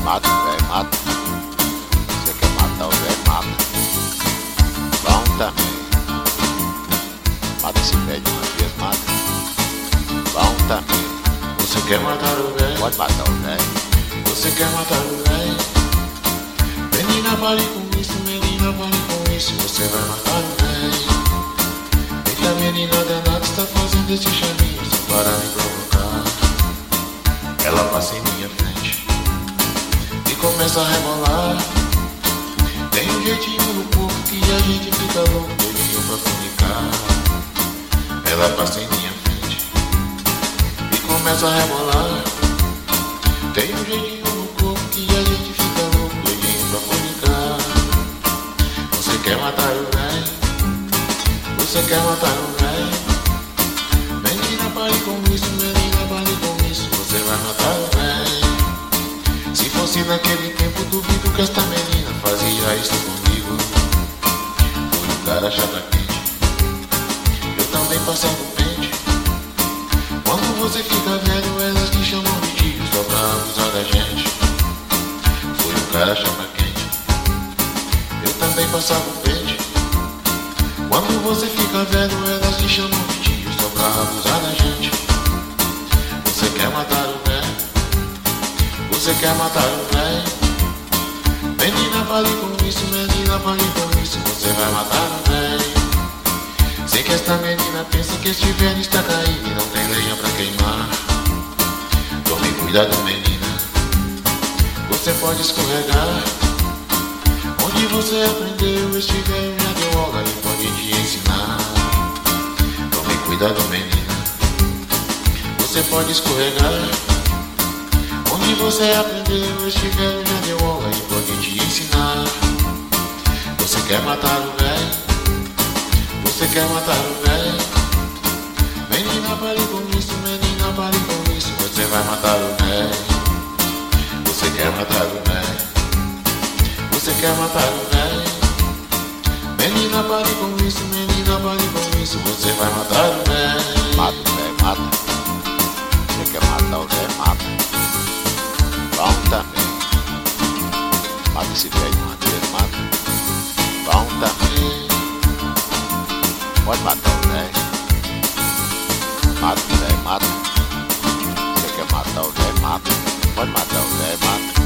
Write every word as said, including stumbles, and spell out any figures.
Mata, velho, mata. Você quer matar o velho, mata. Bom também. Mata esse velho de uma vez, mata. Bom também. Você quer matar o velho? Pode matar o velho. Você quer matar o velho? Menina, pare com isso, menina, pare com isso. Você vai matar o velho. Eita, menina danada, está fazendo esse chaminho só para me provocar. Ela passa em minha frente e começa a rebolar. Tem um jeitinho no corpo que a gente fica louco, doidinho pra comunicar. Ela passa em minha frente e começa a rebolar. Tem um jeitinho no corpo que a gente fica louco, doidinho pra comunicar. Você quer matar o velho? Você quer matar o velho? Menina, pare com isso, menina, pare com isso. Você vai matar o velho. Se fosse naquele tempo, duvido que esta menina fazia isso comigo. Foi um cara chata quente, eu também passando pente. Quando você fica velho, elas te chamam de tio só pra abusar da gente. Foi um cara chata quente, eu também passava o pente. Quando você fica velho, elas te chamam de tio só pra abusar da gente. Você quer matar o velho? Você quer matar o velho? Menina, pare com isso, menina, pare com isso. Você vai matar o velho. Sei que esta menina pensa que este velho está caído e não tem lenha pra queimar. Tome cuidado, menina, você pode escorregar. Onde você aprendeu, este velho já deu aula e pode te ensinar. Tome cuidado, menina, você pode escorregar. Onde você aprendeu, este velho já deu aula e pode te ensinar. Você quer matar o velho? Você quer matar o velho? Menina, pare com isso, menina, pare com isso. Você vai matar o velho. Você quer matar o velho? Você quer matar o velho? Menina, pare com isso, menina, pare com isso. Você vai matar o velho. Mata o velho, mata. Você quer matar o velho, mata. Bom também. Mata esse velho de uma vez, mata. Bom também. Pode matar o velho. Mata o velho, mata. Você quer matar o velho, mata. Pode matar o velho, mata.